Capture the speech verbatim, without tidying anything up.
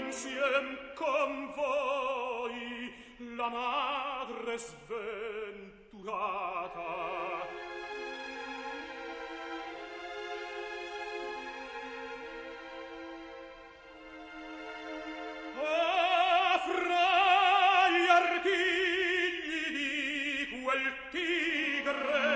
insiem con voi la madre sventurata. Ah, fra gli artigli di quel tigre